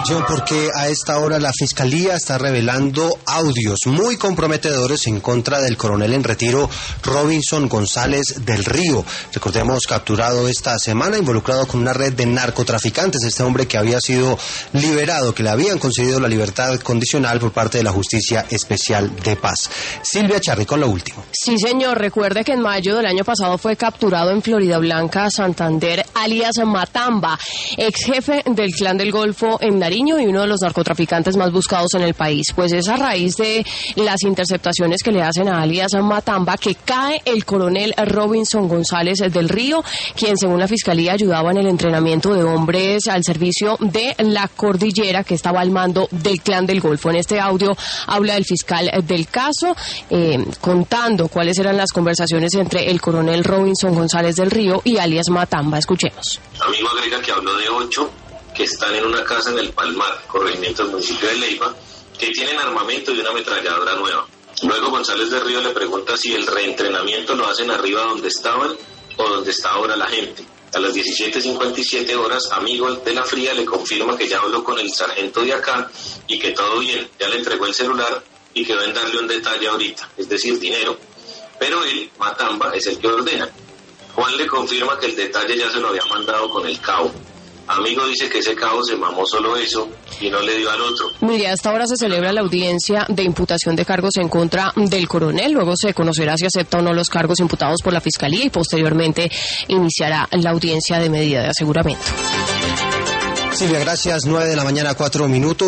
Atención, porque a esta hora la Fiscalía está revelando audios muy comprometedores en contra del coronel en retiro Robinson González del Río. Recordemos, capturado esta semana, involucrado con una red de narcotraficantes. Este hombre que había sido liberado, que le habían concedido la libertad condicional por parte de la Justicia Especial de Paz. Silvia Charri con lo último. Sí, señor. Recuerde que en mayo del año pasado fue capturado en Florida Blanca, Santander, alias Matamba, ex jefe del Clan del Golfo en Nariño y uno de los narcotraficantes más buscados en el país. Pues es a raíz de las interceptaciones que le hacen a alias Matamba que cae el coronel Robinson González del Río, quien según la Fiscalía ayudaba en el entrenamiento de hombres al servicio de la cordillera, que estaba al mando del Clan del Golfo. En este audio habla el fiscal del caso, contando cuáles eran las conversaciones entre el coronel Robinson González del Río y alias Matamba. Escuchemos. Amigo agrega que habló de 8 que están en una casa en el Palmar, corregimiento del municipio de Leiva, que tienen armamento y una ametralladora nueva. Luego González del Río le pregunta si el reentrenamiento lo hacen arriba donde estaban o donde está ahora la gente. A las 17:57 horas, amigo de la Fría le confirma que ya habló con el sargento de acá y que todo bien, ya le entregó el celular y quedó en darle un detalle ahorita, es decir, dinero. Pero él, Matamba, es el que ordena. Juan le confirma que el detalle ya se lo había mandado con el cabo. Amigo dice que ese cabo se mamó solo eso y no le dio al otro. Mire, hasta ahora se celebra la audiencia de imputación de cargos en contra del coronel. Luego se conocerá si acepta o no los cargos imputados por la Fiscalía y posteriormente iniciará la audiencia de medida de aseguramiento. Silvia, gracias. 9 de la mañana, 4 minutos.